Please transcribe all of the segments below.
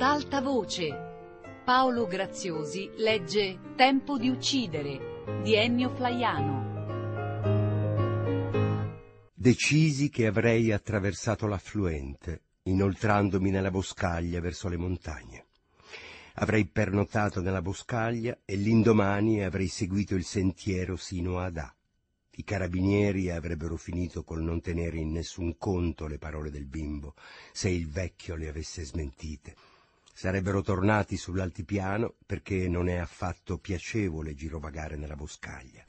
ad alta voce. Paolo Graziosi legge Tempo di uccidere di Ennio Flaiano. Decisi che avrei attraversato l'affluente, inoltrandomi nella boscaglia verso le montagne. Avrei pernottato nella boscaglia e l'indomani avrei seguito il sentiero sino ad A. I carabinieri avrebbero finito col non tenere in nessun conto le parole del bimbo, se il vecchio le avesse smentite. Sarebbero tornati sull'altipiano perché non è affatto piacevole girovagare nella boscaglia.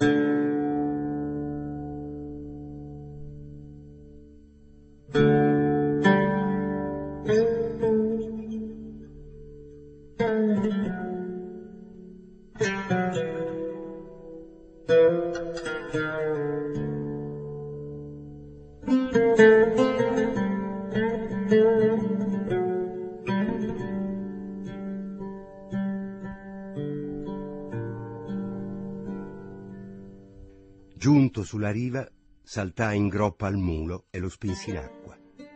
Giunto sulla riva, saltai in groppa al mulo e lo spinsi in acqua.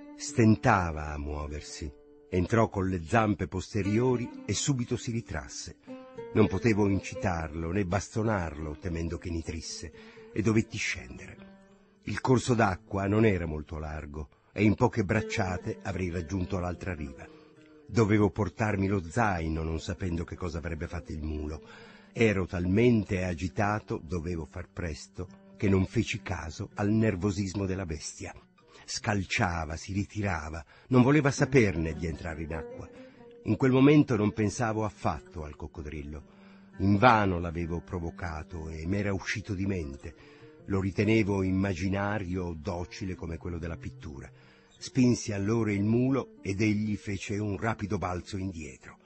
Stentava a muoversi. Entrò con le zampe posteriori e subito si ritrasse. Non potevo incitarlo né bastonarlo, temendo che nitrisse, e dovetti scendere. Il corso d'acqua non era molto largo e in poche bracciate avrei raggiunto l'altra riva. Dovevo portarmi lo zaino, non sapendo che cosa avrebbe fatto il mulo. Ero talmente agitato, dovevo far presto, che non feci caso al nervosismo della bestia. Scalciava, si ritirava, non voleva saperne di entrare in acqua. In quel momento non pensavo affatto al coccodrillo. Invano l'avevo provocato e m'era uscito di mente. Lo ritenevo immaginario o docile come quello della pittura. Spinsi allora il mulo ed egli fece un rapido balzo indietro.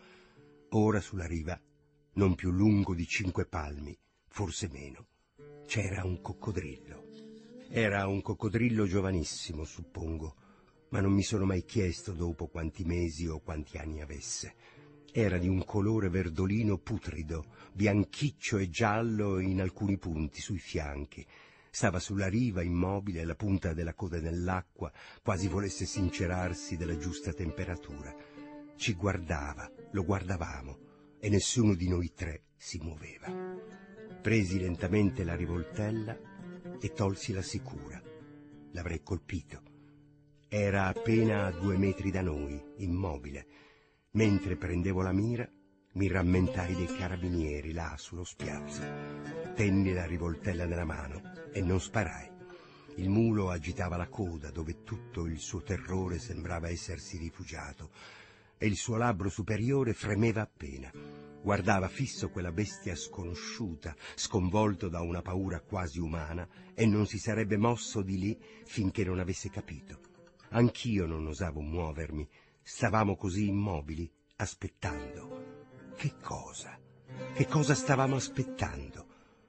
Ora sulla riva, non più lungo di 5 palmi, forse meno, c'era un coccodrillo. Era un coccodrillo giovanissimo, suppongo, ma non mi sono mai chiesto dopo quanti mesi o quanti anni avesse. Era di un colore verdolino putrido, bianchiccio e giallo in alcuni punti sui fianchi. Stava sulla riva immobile, la punta della coda nell'acqua, quasi volesse sincerarsi della giusta temperatura. Ci guardava, lo guardavamo, e nessuno di noi 3 si muoveva. Presi lentamente la rivoltella e tolsi la sicura. L'avrei colpito. Era appena a 2 metri da noi, immobile. Mentre prendevo la mira, mi rammentai dei carabinieri là sullo spiazzo. Tenni la rivoltella nella mano e non sparai. Il mulo agitava la coda, dove tutto il suo terrore sembrava essersi rifugiato, e il suo labbro superiore fremeva appena. Guardava fisso quella bestia sconosciuta, sconvolto da una paura quasi umana, e non si sarebbe mosso di lì finché non avesse capito. Anch'io non osavo muovermi. Stavamo così immobili, aspettando. Che cosa? Che cosa stavamo aspettando?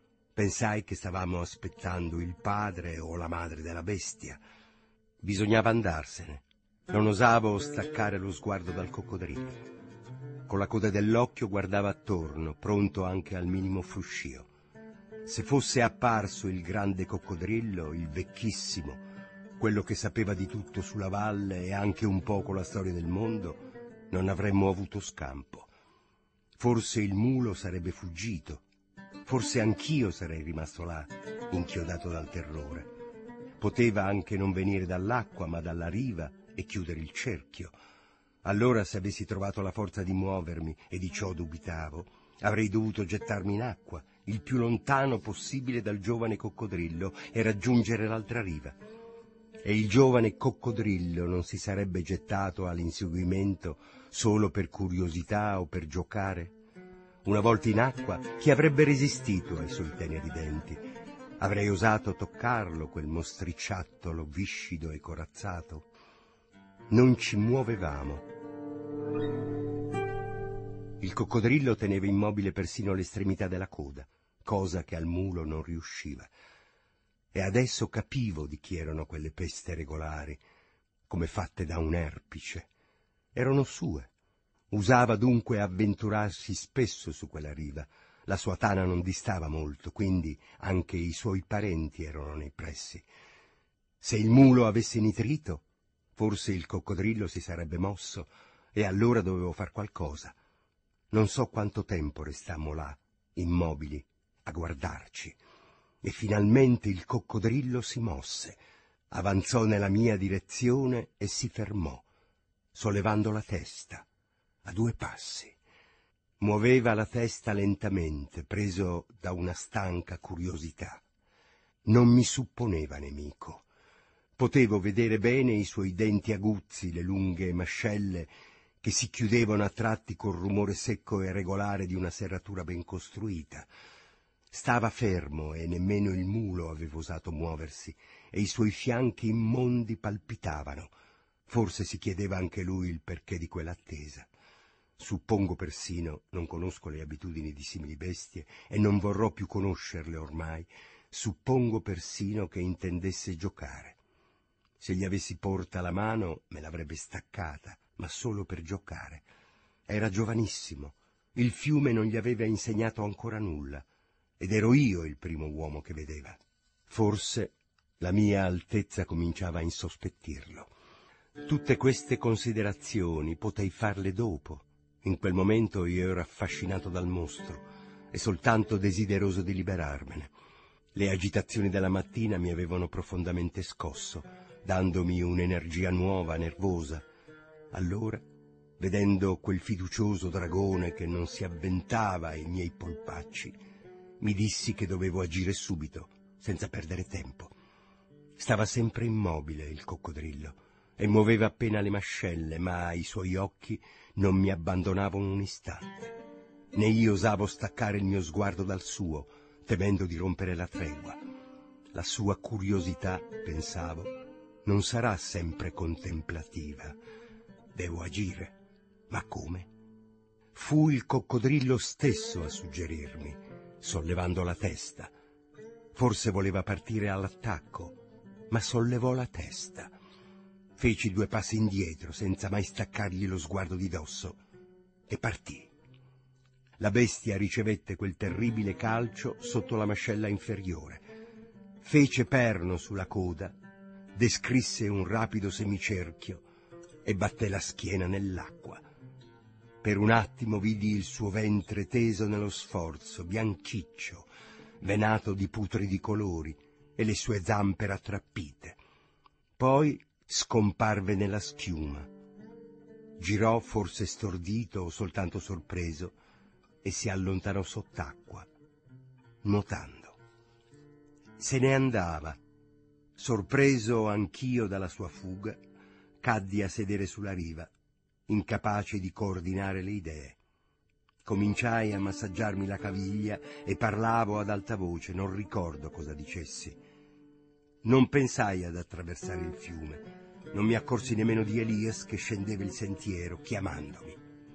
Pensai che stavamo aspettando il padre o la madre della bestia. Bisognava andarsene. Non osavo staccare lo sguardo dal coccodrillo. Con la coda dell'occhio guardava attorno, pronto anche al minimo fruscio. Se fosse apparso il grande coccodrillo, il vecchissimo, quello che sapeva di tutto sulla valle e anche un poco la storia del mondo, non avremmo avuto scampo. Forse il mulo sarebbe fuggito, forse anch'io sarei rimasto là, inchiodato dal terrore. Poteva anche non venire dall'acqua, ma dalla riva e chiudere il cerchio. Allora, se avessi trovato la forza di muovermi, e di ciò dubitavo, avrei dovuto gettarmi in acqua, il più lontano possibile dal giovane coccodrillo, e raggiungere l'altra riva. E il giovane coccodrillo non si sarebbe gettato all'inseguimento solo per curiosità o per giocare? Una volta in acqua, chi avrebbe resistito ai suoi teneri denti? Avrei osato toccarlo, quel mostriciattolo viscido e corazzato? Non ci muovevamo. Il coccodrillo teneva immobile persino l'estremità della coda, cosa che al mulo non riusciva. E adesso capivo di chi erano quelle peste regolari, come fatte da un erpice. Erano sue. Usava dunque avventurarsi spesso su quella riva. La sua tana non distava molto, quindi anche i suoi parenti erano nei pressi. Se il mulo avesse nitrito, forse il coccodrillo si sarebbe mosso e allora dovevo far qualcosa. Non so quanto tempo restammo là, immobili, a guardarci, e finalmente il coccodrillo si mosse, avanzò nella mia direzione e si fermò, sollevando la testa, a 2 passi. Muoveva la testa lentamente, preso da una stanca curiosità. Non mi supponeva nemico. Potevo vedere bene i suoi denti aguzzi, le lunghe mascelle che si chiudevano a tratti col rumore secco e regolare di una serratura ben costruita. Stava fermo e nemmeno il mulo aveva osato muoversi, e i suoi fianchi immondi palpitavano. Forse si chiedeva anche lui il perché di quell'attesa. Suppongo persino, non conosco le abitudini di simili bestie e non vorrò più conoscerle ormai, suppongo persino che intendesse giocare. Se gli avessi porta la mano me l'avrebbe staccata, ma solo per giocare. Era giovanissimo, il fiume non gli aveva insegnato ancora nulla, ed ero io il primo uomo che vedeva. Forse la mia altezza cominciava a insospettirlo. Tutte queste considerazioni potei farle dopo. In quel momento io ero affascinato dal mostro e soltanto desideroso di liberarmene. Le agitazioni della mattina mi avevano profondamente scosso, dandomi un'energia nuova, nervosa. Allora, vedendo quel fiducioso dragone che non si avventava ai miei polpacci, mi dissi che dovevo agire subito, senza perdere tempo. Stava sempre immobile il coccodrillo e muoveva appena le mascelle, ma i suoi occhi non mi abbandonavano un istante. Né io osavo staccare il mio sguardo dal suo, temendo di rompere la tregua. La sua curiosità, pensavo, non sarà sempre contemplativa. Devo agire. Ma come? Fu il coccodrillo stesso a suggerirmi, sollevando la testa. Forse voleva partire all'attacco, ma sollevò la testa. Feci 2 passi indietro, senza mai staccargli lo sguardo di dosso, e partì. La bestia ricevette quel terribile calcio sotto la mascella inferiore. Fece perno sulla coda, descrisse un rapido semicerchio e batté la schiena nell'acqua. Per un attimo vidi il suo ventre teso nello sforzo, bianchiccio, venato di putridi colori, e le sue zampe rattrappite. Poi scomparve nella schiuma. Girò, forse stordito o soltanto sorpreso, e si allontanò sott'acqua, nuotando. Se ne andava. Sorpreso anch'io dalla sua fuga, caddi a sedere sulla riva, incapace di coordinare le idee. Cominciai a massaggiarmi la caviglia e parlavo ad alta voce, non ricordo cosa dicessi. Non pensai ad attraversare il fiume, non mi accorsi nemmeno di Elias che scendeva il sentiero, chiamandomi.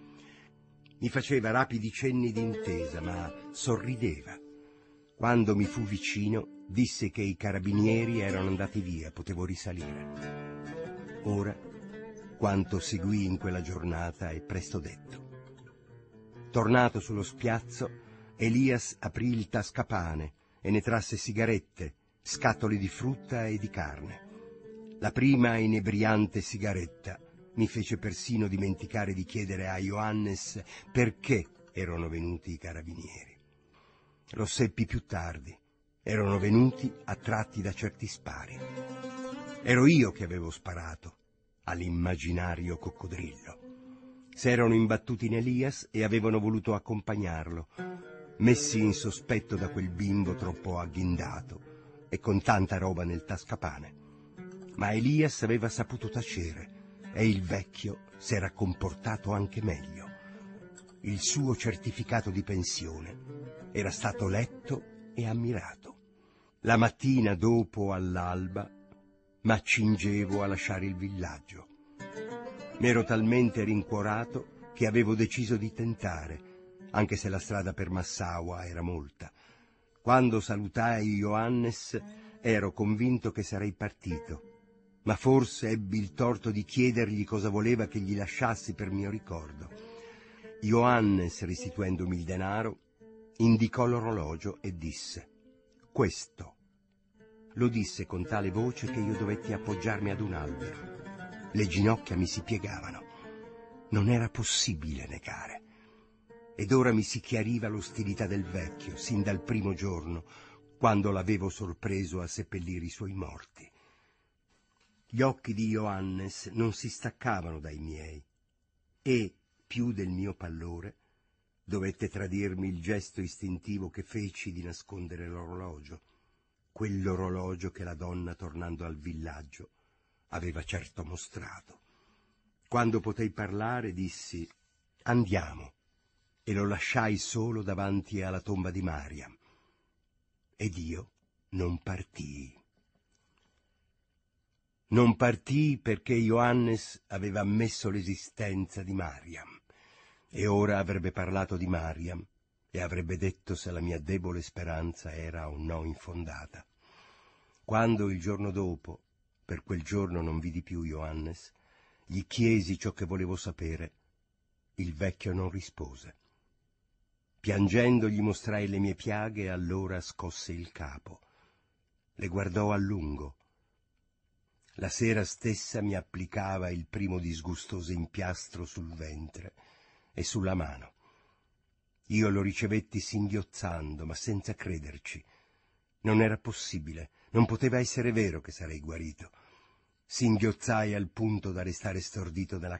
Mi faceva rapidi cenni d'intesa, ma sorrideva. Quando mi fu vicino, disse che i carabinieri erano andati via, potevo risalire. Ora, quanto seguì in quella giornata è presto detto. Tornato sullo spiazzo, Elias aprì il tascapane e ne trasse sigarette, scatole di frutta e di carne. La prima inebriante sigaretta mi fece persino dimenticare di chiedere a Johannes perché erano venuti i carabinieri. Lo seppi più tardi. Erano venuti attratti da certi spari. Ero io che avevo sparato all'immaginario coccodrillo. S'erano imbattuti in Elias e avevano voluto accompagnarlo, messi in sospetto da quel bimbo troppo agghindato e con tanta roba nel tascapane. Ma Elias aveva saputo tacere e il vecchio s'era comportato anche meglio. Il suo certificato di pensione era stato letto e ammirato. La mattina dopo, all'alba, m'accingevo a lasciare il villaggio. M'ero talmente rincuorato che avevo deciso di tentare, anche se la strada per Massaua era molta. Quando salutai Johannes ero convinto che sarei partito, ma forse ebbi il torto di chiedergli cosa voleva che gli lasciassi per mio ricordo. Johannes, restituendomi il denaro, indicò l'orologio e disse: «Questo». Lo disse con tale voce che io dovetti appoggiarmi ad un albero. Le ginocchia mi si piegavano. Non era possibile negare. Ed ora mi si chiariva l'ostilità del vecchio, sin dal primo giorno, quando l'avevo sorpreso a seppellire i suoi morti. Gli occhi di Johannes non si staccavano dai miei e, più del mio pallore, dovette tradirmi il gesto istintivo che feci di nascondere l'orologio, quell'orologio che la donna, tornando al villaggio, aveva certo mostrato. Quando potei parlare, dissi: «Andiamo», e lo lasciai solo davanti alla tomba di Mariam. Ed io non partii. Non partii perché Johannes aveva ammesso l'esistenza di Mariam, e ora avrebbe parlato di Mariam e avrebbe detto se la mia debole speranza era o no infondata. Quando il giorno dopo, per quel giorno non vidi più Johannes, gli chiesi ciò che volevo sapere, il vecchio non rispose. Piangendo gli mostrai le mie piaghe e allora scosse il capo. Le guardò a lungo. La sera stessa mi applicava il primo disgustoso impiastro sul ventre e sulla mano. Io lo ricevetti singhiozzando, ma senza crederci. Non era possibile, non poteva essere vero che sarei guarito. Singhiozzai al punto da restare stordito nella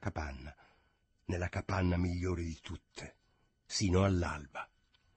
capanna migliore di tutte, sino all'alba.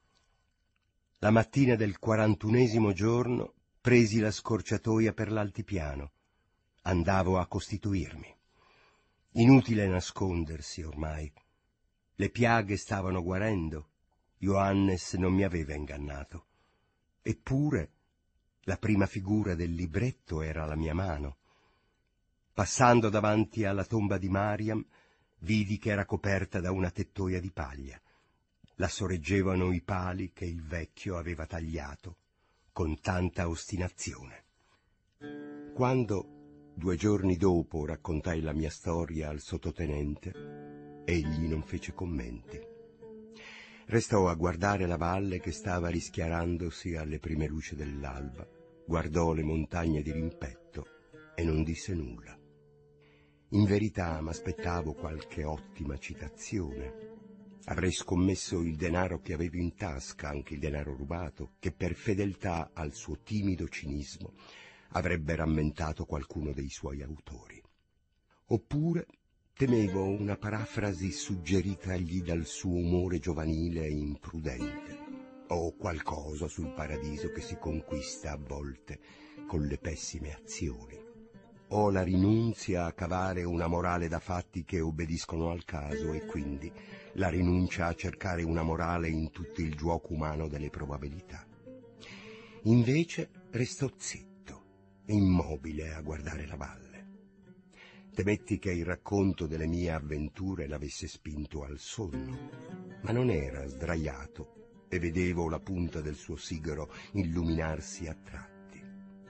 La mattina del 41° giorno presi la scorciatoia per l'altipiano. Andavo a costituirmi. Inutile nascondersi ormai. Le piaghe stavano guarendo. Johannes non mi aveva ingannato. Eppure la prima figura del libretto era la mia mano. Passando davanti alla tomba di Mariam, vidi che era coperta da una tettoia di paglia. La sorreggevano i pali che il vecchio aveva tagliato con tanta ostinazione. Quando 2 giorni dopo raccontai la mia storia al sottotenente, egli non fece commenti. Restò a guardare la valle che stava rischiarandosi alle prime luci dell'alba, guardò le montagne di rimpetto e non disse nulla. In verità m'aspettavo qualche ottima citazione. Avrei scommesso il denaro che avevo in tasca, anche il denaro rubato, che per fedeltà al suo timido cinismo avrebbe rammentato qualcuno dei suoi autori. Oppure temevo una parafrasi suggeritagli dal suo umore giovanile e imprudente, o qualcosa sul paradiso che si conquista a volte con le pessime azioni, o la rinunzia a cavare una morale da fatti che obbediscono al caso e quindi la rinuncia a cercare una morale in tutto il giuoco umano delle probabilità. Invece restò zitto, immobile a guardare la valle. Temetti che il racconto delle mie avventure l'avesse spinto al sonno, ma non era sdraiato e vedevo la punta del suo sigaro illuminarsi a tratti.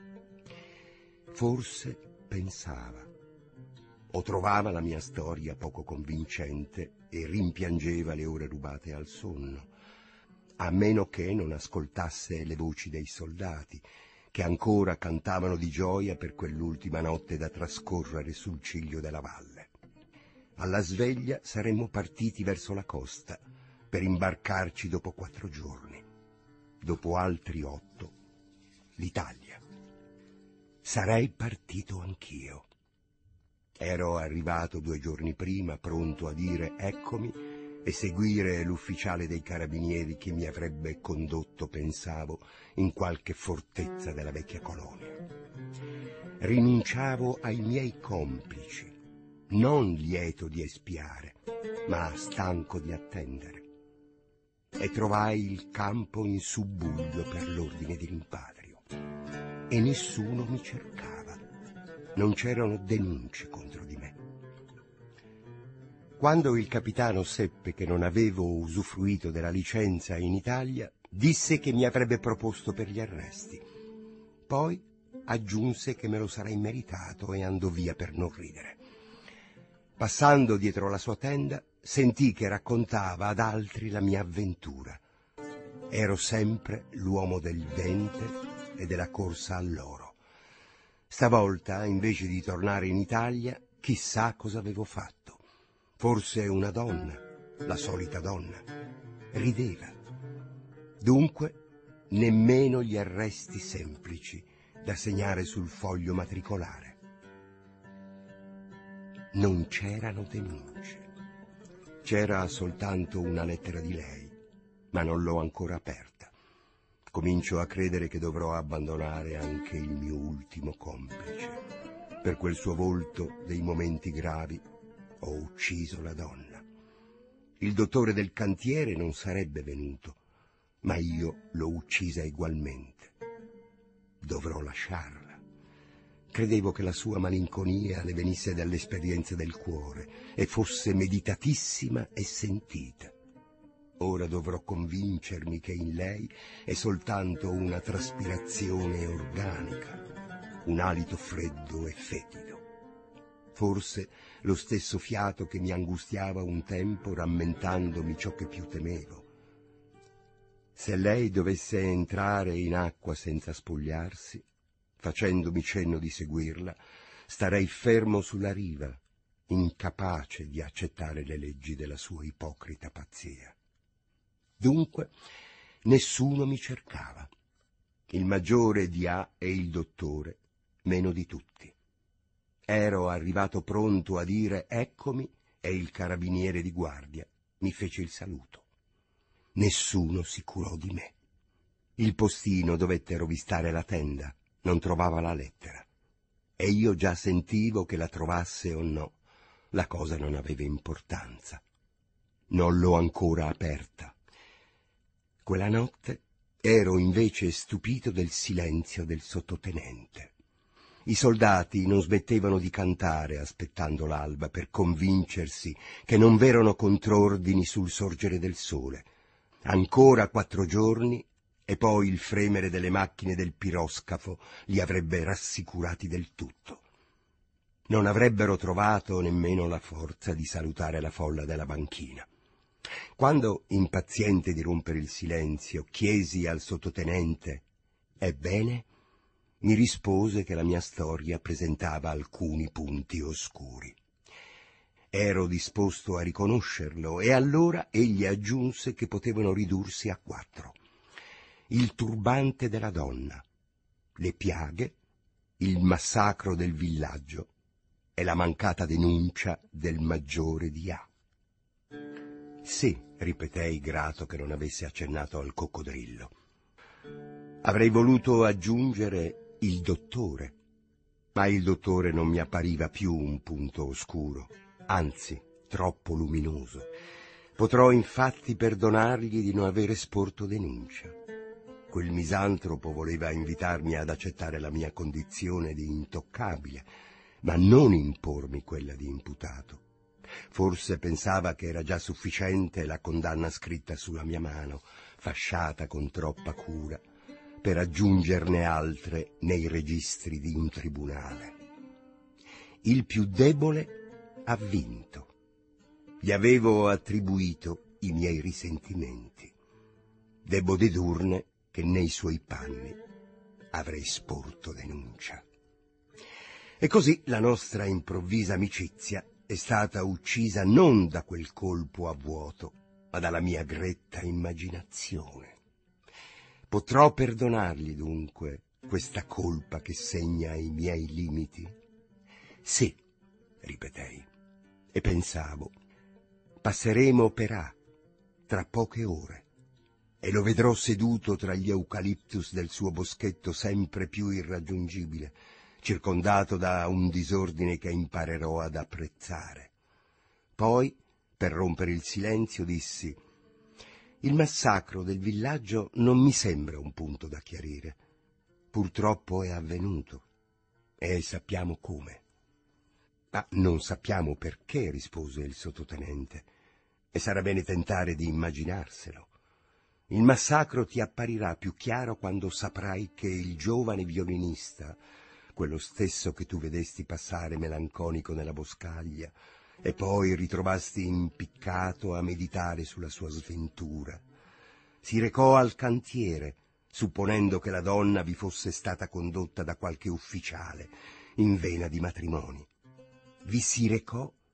Forse pensava, o trovava la mia storia poco convincente e rimpiangeva le ore rubate al sonno, a meno che non ascoltasse le voci dei soldati, che ancora cantavano di gioia per quell'ultima notte da trascorrere sul ciglio della valle. Alla sveglia saremmo partiti verso la costa, per imbarcarci dopo 4 giorni. Dopo altri 8, l'Italia. Sarei partito anch'io. Ero arrivato 2 giorni prima, pronto a dire «eccomi», e seguire l'ufficiale dei carabinieri che mi avrebbe condotto, pensavo, in qualche fortezza della vecchia colonia. Rinunciavo ai miei complici, non lieto di espiare, ma stanco di attendere. E trovai il campo in subbuglio per l'ordine di rimpatrio. E nessuno mi cercava. Non c'erano denunce contro di me. Quando il capitano seppe che non avevo usufruito della licenza in Italia, disse che mi avrebbe proposto per gli arresti. Poi aggiunse che me lo sarei meritato e andò via per non ridere. Passando dietro la sua tenda, sentì che raccontava ad altri la mia avventura. Ero sempre l'uomo del dente e della corsa all'oro. Stavolta, invece di tornare in Italia, chissà cosa avevo fatto. Forse una donna, la solita donna. Rideva. Dunque, nemmeno gli arresti semplici da segnare sul foglio matricolare. Non c'erano denunce. C'era soltanto una lettera di lei, ma non l'ho ancora aperta. Comincio a credere che dovrò abbandonare anche il mio ultimo complice. Per quel suo volto dei momenti gravi ho ucciso la donna. Il dottore del cantiere non sarebbe venuto, ma io l'ho uccisa egualmente. Dovrò lasciarla. Credevo che la sua malinconia le venisse dall'esperienza del cuore e fosse meditatissima e sentita. Ora dovrò convincermi che in lei è soltanto una traspirazione organica, un alito freddo e fetido. Forse lo stesso fiato che mi angustiava un tempo rammentandomi ciò che più temevo. Se lei dovesse entrare in acqua senza spogliarsi, facendomi cenno di seguirla, starei fermo sulla riva, incapace di accettare le leggi della sua ipocrita pazzia. Dunque, nessuno mi cercava. Il maggiore di A e il dottore, meno di tutti. Ero arrivato pronto a dire eccomi e il carabiniere di guardia mi fece il saluto. Nessuno si curò di me. Il postino dovette rovistare la tenda, non trovava la lettera. E io già sentivo che la trovasse o no, la cosa non aveva importanza. Non l'ho ancora aperta. Quella notte ero invece stupito del silenzio del sottotenente. I soldati non smettevano di cantare aspettando l'alba per convincersi che non v'erano contrordini sul sorgere del sole. Ancora 4 giorni e poi il fremere delle macchine del piroscafo li avrebbe rassicurati del tutto. Non avrebbero trovato nemmeno la forza di salutare la folla della banchina. Quando, impaziente di rompere il silenzio, chiesi al sottotenente «Ebbene?» mi rispose che la mia storia presentava alcuni punti oscuri. Ero disposto a riconoscerlo e allora egli aggiunse che potevano ridursi a 4. Il turbante della donna, le piaghe, il massacro del villaggio e la mancata denuncia del maggiore di A. Sì, ripetei grato che non avesse accennato al coccodrillo. Avrei voluto aggiungere il dottore, ma il dottore non mi appariva più un punto oscuro, anzi troppo luminoso. Potrò infatti perdonargli di non avere sporto denuncia. Quel misantropo voleva invitarmi ad accettare la mia condizione di intoccabile, ma non impormi quella di imputato. Forse pensava che era già sufficiente la condanna scritta sulla mia mano, fasciata con troppa cura, per aggiungerne altre nei registri di un tribunale. Il più debole ha vinto. Gli avevo attribuito i miei risentimenti. Debbo dedurne che nei suoi panni avrei sporto denuncia. E così la nostra improvvisa amicizia è stata uccisa non da quel colpo a vuoto, ma dalla mia gretta immaginazione. Potrò perdonargli dunque questa colpa che segna i miei limiti? Sì, ripetei, e pensavo, passeremo per A tra poche ore, e lo vedrò seduto tra gli eucaliptus del suo boschetto sempre più irraggiungibile, circondato da un disordine che imparerò ad apprezzare. Poi, per rompere il silenzio, dissi: il massacro del villaggio non mi sembra un punto da chiarire. Purtroppo è avvenuto, e sappiamo come. Ma non sappiamo perché, rispose il sottotenente, e sarà bene tentare di immaginarselo. Il massacro ti apparirà più chiaro quando saprai che il giovane violinista, quello stesso che tu vedesti passare melanconico nella boscaglia, e poi ritrovasti impiccato a meditare sulla sua sventura, si recò al cantiere, supponendo che la donna vi fosse stata condotta da qualche ufficiale in vena di matrimoni. Vi si recò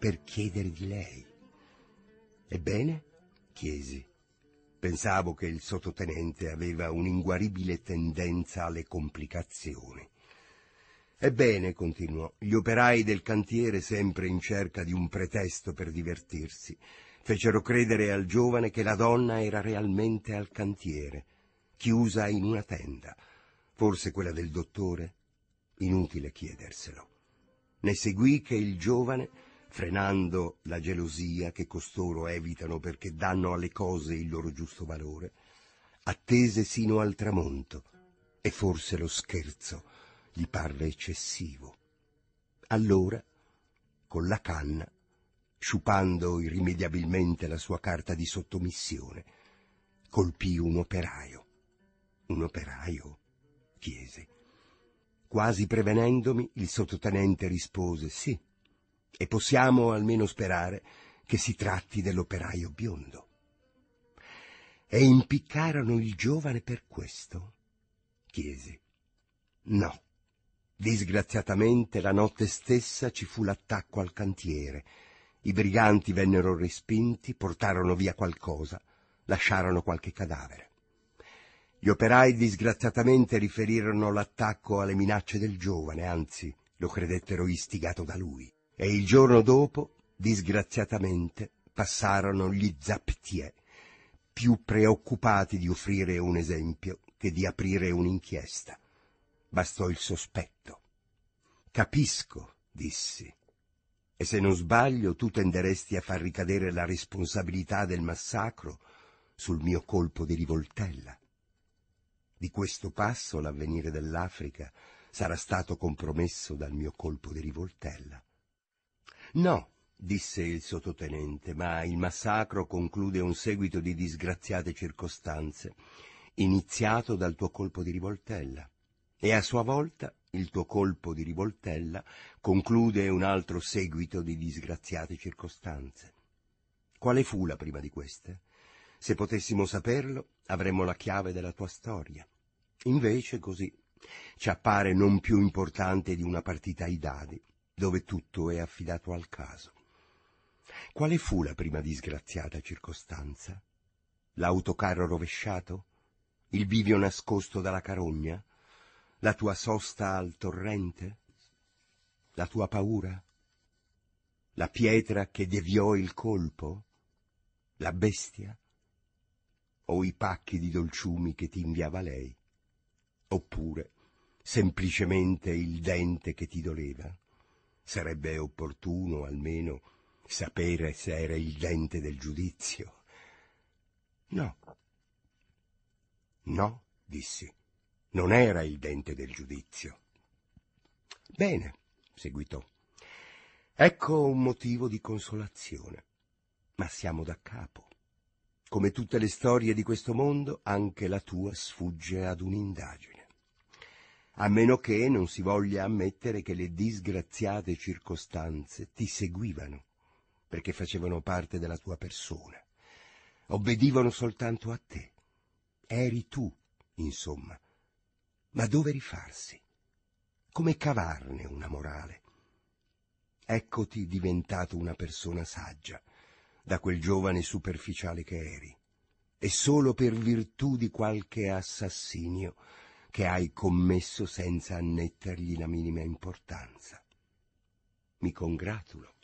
per chiedere di lei. Ebbene? Chiesi. Pensavo che il sottotenente aveva un'inguaribile tendenza alle complicazioni. Ebbene, continuò, gli operai del cantiere, sempre in cerca di un pretesto per divertirsi, fecero credere al giovane che la donna era realmente al cantiere, chiusa in una tenda, forse quella del dottore? Inutile chiederselo. Ne seguì che il giovane, frenando la gelosia che costoro evitano perché danno alle cose il loro giusto valore, attese sino al tramonto, e forse lo scherzo gli parve eccessivo. Allora, con la canna, sciupando irrimediabilmente la sua carta di sottomissione, colpì un operaio. Un operaio? Chiesi. Quasi prevenendomi, il sottotenente rispose sì, e possiamo almeno sperare che si tratti dell'operaio biondo. E impiccarono il giovane per questo? Chiesi. No. Disgraziatamente la notte stessa ci fu l'attacco al cantiere. I briganti vennero respinti, portarono via qualcosa, lasciarono qualche cadavere. Gli operai disgraziatamente riferirono l'attacco alle minacce del giovane, anzi lo credettero istigato da lui. E il giorno dopo, disgraziatamente, passarono gli zaptiè, più preoccupati di offrire un esempio che di aprire un'inchiesta. Bastò il sospetto. Capisco, dissi. E se non sbaglio, tu tenderesti a far ricadere la responsabilità del massacro sul mio colpo di rivoltella. Di questo passo l'avvenire dell'Africa sarà stato compromesso dal mio colpo di rivoltella. No, disse il sottotenente, ma il massacro conclude un seguito di disgraziate circostanze, iniziato dal tuo colpo di rivoltella. E a sua volta il tuo colpo di rivoltella conclude un altro seguito di disgraziate circostanze. Quale fu la prima di queste? Se potessimo saperlo, avremmo la chiave della tua storia. Invece così ci appare non più importante di una partita ai dadi, dove tutto è affidato al caso. Quale fu la prima disgraziata circostanza? L'autocarro rovesciato? Il bivio nascosto dalla carogna? La tua sosta al torrente? La tua paura? La pietra che deviò il colpo? La bestia? O i pacchi di dolciumi che ti inviava lei? Oppure semplicemente il dente che ti doleva? Sarebbe opportuno almeno sapere se era il dente del giudizio. No. No, dissi. Non era il dente del giudizio. Bene, seguitò. Ecco un motivo di consolazione. Ma siamo da capo. Come tutte le storie di questo mondo, anche la tua sfugge ad un'indagine. A meno che non si voglia ammettere che le disgraziate circostanze ti seguivano, perché facevano parte della tua persona. Obbedivano soltanto a te. Eri tu, insomma. Ma dove rifarsi? Come cavarne una morale? Eccoti diventato una persona saggia, da quel giovane superficiale che eri, e solo per virtù di qualche assassinio che hai commesso senza annettergli la minima importanza. Mi congratulo.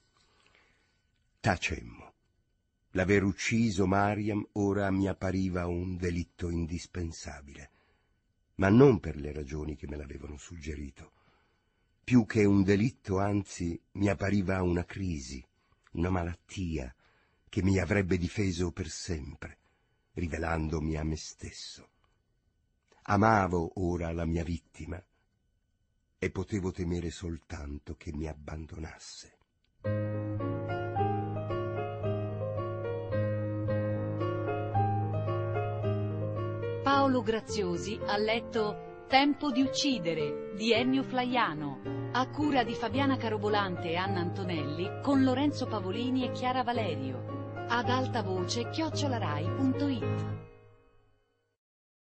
Tacemmo. L'aver ucciso Mariam ora mi appariva un delitto indispensabile, ma non per le ragioni che me l'avevano suggerito. Più che un delitto, anzi, mi appariva una crisi, una malattia che mi avrebbe difeso per sempre, rivelandomi a me stesso. Amavo ora la mia vittima e potevo temere soltanto che mi abbandonasse. Paolo Graziosi ha letto Tempo di uccidere di Ennio Flaiano, a cura di Fabiana Carobolante e Anna Antonelli, con Lorenzo Pavolini e Chiara Valerio. Ad alta voce @rai.it.